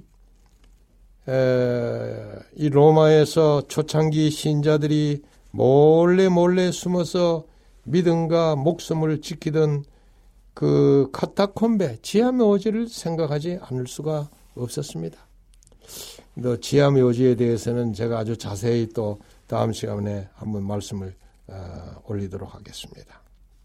에, 이 로마에서 초창기 신자들이 몰래 몰래 숨어서 믿음과 목숨을 지키던 그 카타콤베, 지하묘지를 생각하지 않을 수가 없었습니다. 또 지하묘지에 대해서는 제가 아주 자세히 또 다음 시간에 한번 말씀을 어, 올리도록 하겠습니다.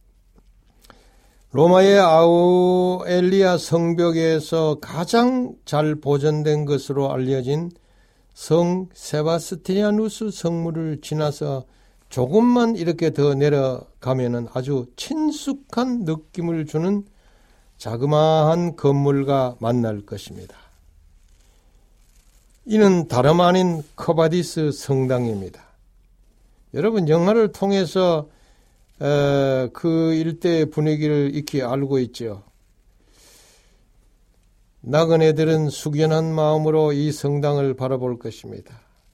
로마의 아우엘리아 성벽에서 가장 잘 보존된 것으로 알려진 성 세바스티아누스 성물을 지나서 조금만 이렇게 더 내려가면은 아주 친숙한 느낌을 주는 자그마한 건물과 만날 것입니다. 이는 다름 아닌 커바디스 성당입니다. 여러분 영화를 통해서 에, 그 일대의 분위기를 익히 알고 있죠. 나그네들은 숙연한 마음으로 이 성당을 바라볼 것입니다.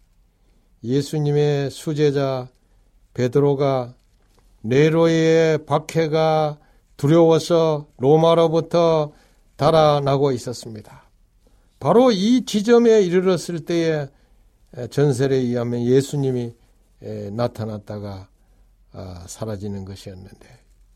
예수님의 수제자 베드로가 네로의 박해가 두려워서 로마로부터 달아나고 있었습니다. 바로 이 지점에 이르렀을 때에 전설에 의하면 예수님이 나타났다가 사라지는 것이었는데,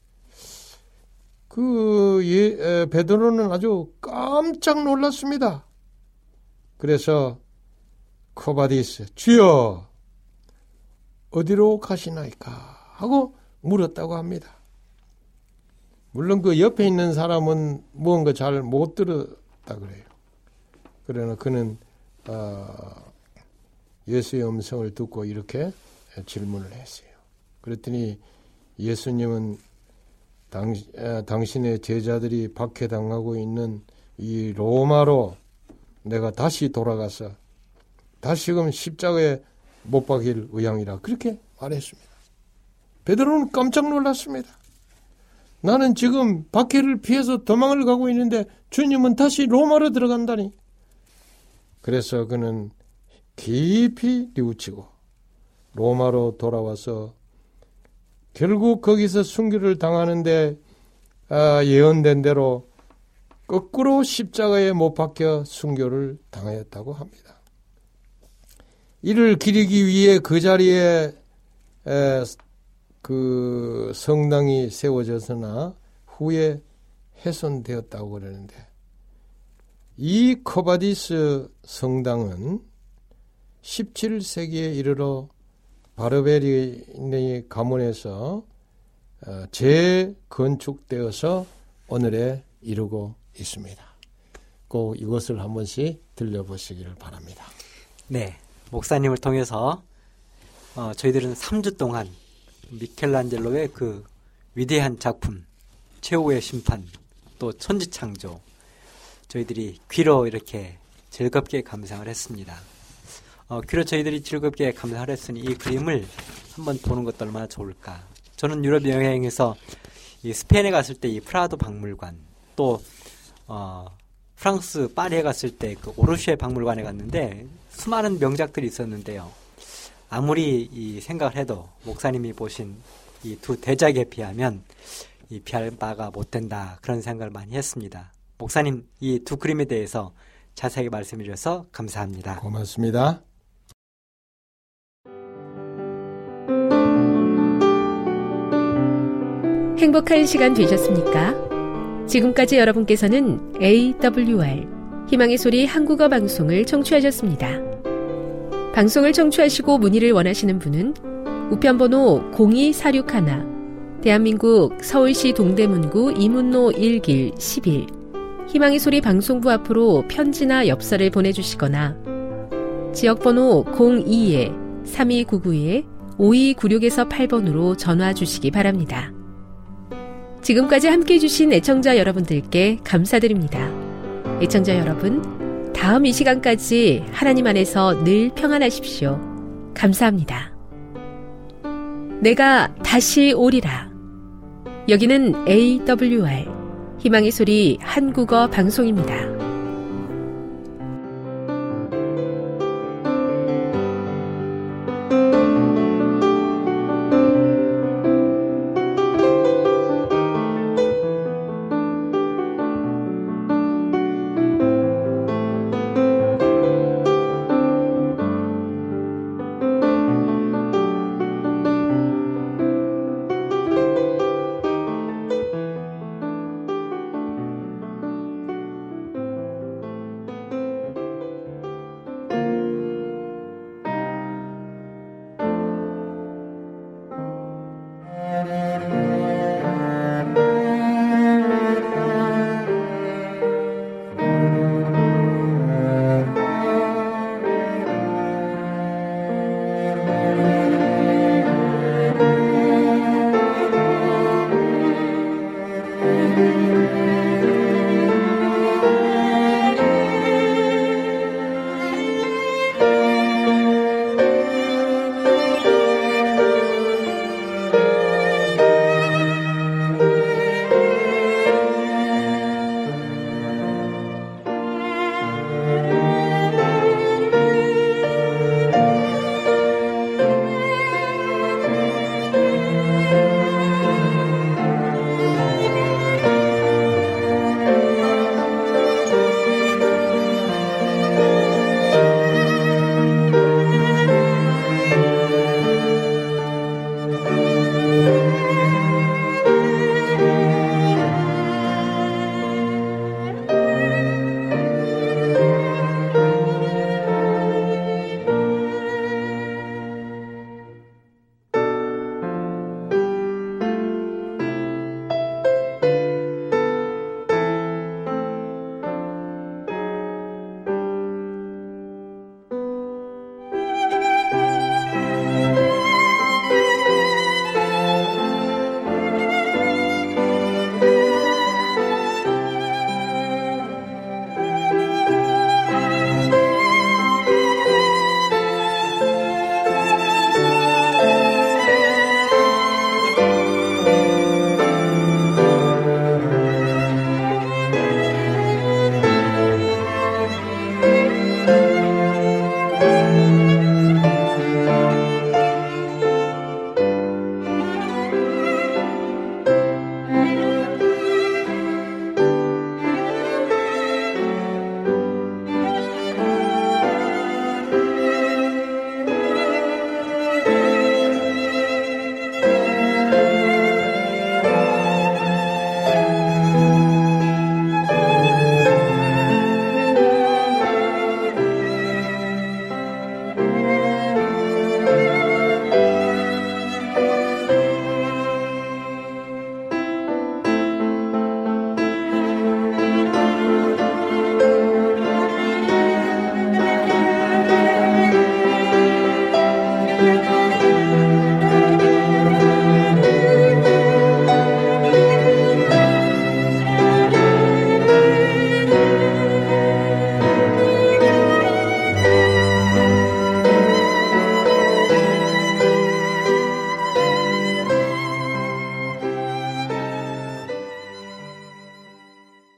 그 예, 베드로는 아주 깜짝 놀랐습니다. 그래서 코바디스, 주여 어디로 가시나이까 하고 물었다고 합니다. 물론 그 옆에 있는 사람은 무언가 잘 못 들었다 그래요. 그러나 그는 어, 예수의 음성을 듣고 이렇게 질문을 했어요. 그랬더니 예수님은 당, 에, 당신의 제자들이 박해당하고 있는 이 로마로 내가 다시 돌아가서 다시금 십자가에 못 박일 의향이라 그렇게 말했습니다. 베드로는 깜짝 놀랐습니다. 나는 지금 박해를 피해서 도망을 가고 있는데 주님은 다시 로마로 들어간다니. 그래서 그는 깊이 뉘우치고 로마로 돌아와서 결국 거기서 순교를 당하는데 아, 예언된 대로 거꾸로 십자가에 못 박혀 순교를 당하였다고 합니다. 이를 기리기 위해 그 자리에 에, 그 성당이 세워졌으나 후에 훼손되었다고 그러는데, 이 코바디스 성당은 십칠 세기에 이르러 바르베리네 가문에서 재건축되어서 오늘에 이르고 있습니다. 꼭 이것을 한 번씩 들려보시기를 바랍니다. 네, 목사님을 통해서 어, 저희들은 삼 주 동안 미켈란젤로의 그 위대한 작품 최후의 심판, 또 천지창조, 저희들이 귀로 이렇게 즐겁게 감상을 했습니다. 어, 귀로 저희들이 즐겁게 감상을 했으니 이 그림을 한번 보는 것도 얼마나 좋을까. 저는 유럽 여행에서 이 스페인에 갔을 때 이 프라도 박물관, 또 어, 프랑스 파리에 갔을 때 그 오르쉐 박물관에 갔는데 수많은 명작들이 있었는데요. 아무리 이 생각을 해도 목사님이 보신 이 두 대작에 비하면 이 비할 바가 못 된다, 그런 생각을 많이 했습니다. 목사님, 이 두 그림에 대해서 자세하게 말씀해 주셔서 감사합니다. 고맙습니다. 행복한 시간 되셨습니까? 지금까지 여러분께서는 에이더블유알 희망의 소리 한국어 방송을 청취하셨습니다. 방송을 청취하시고 문의를 원하시는 분은 우편번호 공이사육일, 대한민국 서울시 동대문구 이문로 일 길 십일, 희망의 소리 방송부 앞으로 편지나 엽서를 보내주시거나 지역번호 공이 삼이구구 오이구육에서 팔 번으로 전화 주시기 바랍니다. 지금까지 함께해 주신 애청자 여러분들께 감사드립니다. 애청자 여러분, 다음 이 시간까지 하나님 안에서 늘 평안하십시오. 감사합니다. 내가 다시 오리라. 여기는 에이더블유알 희망의 소리 한국어 방송입니다.